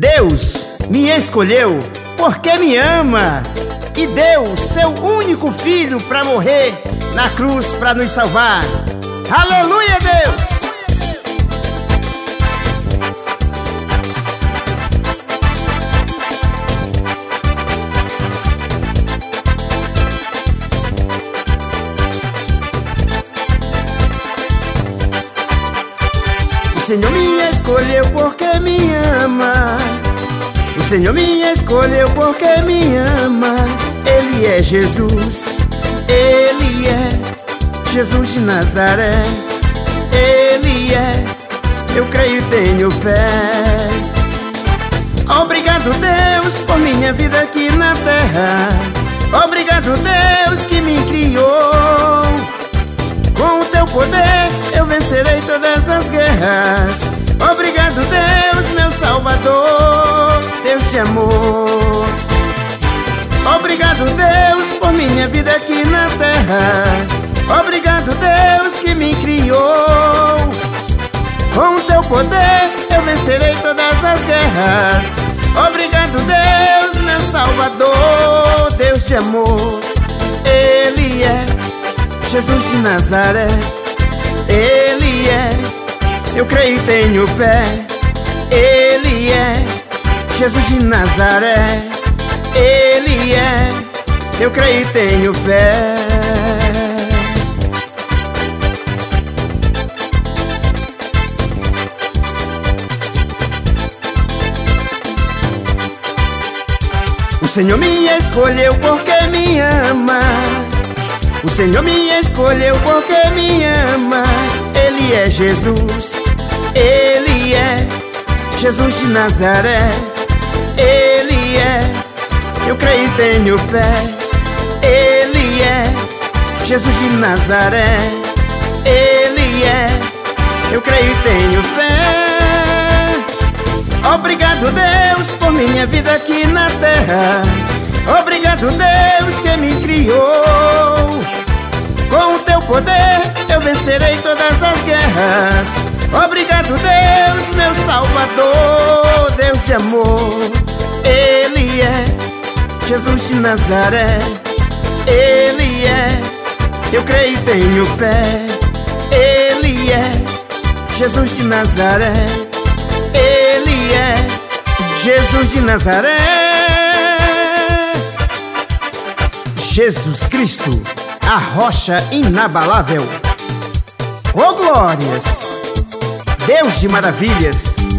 Deus me escolheu porque me ama e deu seu único filho para morrer na cruz para nos salvar. Aleluia, Deus! O Senhor me escolheu porque me ama. O Senhor me escolheu porque me ama. Ele é Jesus, Ele é Jesus de Nazaré. Ele é, eu creio e tenho fé. Obrigado, Deus, por minha vida aqui na terra. Obrigado, Deus, que me criou. Com o teu poder eu vencerei todas as guerras. Obrigado, Deus, meu Salvador, Deus de amor. Obrigado, Deus, por minha vida aqui na terra. Obrigado, Deus, que me criou. Com o teu poder eu vencerei todas as guerras. Obrigado, Deus, meu Salvador, Deus de amor. Ele é Jesus de Nazaré. Ele é, eu creio e tenho fé. Ele é Jesus de Nazaré. Ele é, eu creio e tenho fé. O Senhor me escolheu porque me ama. O Senhor me escolheu porque me ama. Ele é Jesus, Ele é Jesus de Nazaré. Ele é, eu creio e tenho fé. Ele é Jesus de Nazaré. Ele é, eu creio e tenho fé. Obrigado, Deus, por minha vida aqui na terra. Obrigado, Deus, que me criou. Com o teu poder eu vencerei todas as guerras. Obrigado, Deus, meu Salvador, Deus de amor. Ele é Jesus de Nazaré. Ele é, eu creio e tenho fé. Ele é Jesus de Nazaré. Ele é Jesus de Nazaré. Jesus Cristo, a rocha inabalável. Oh glórias, Deus de maravilhas.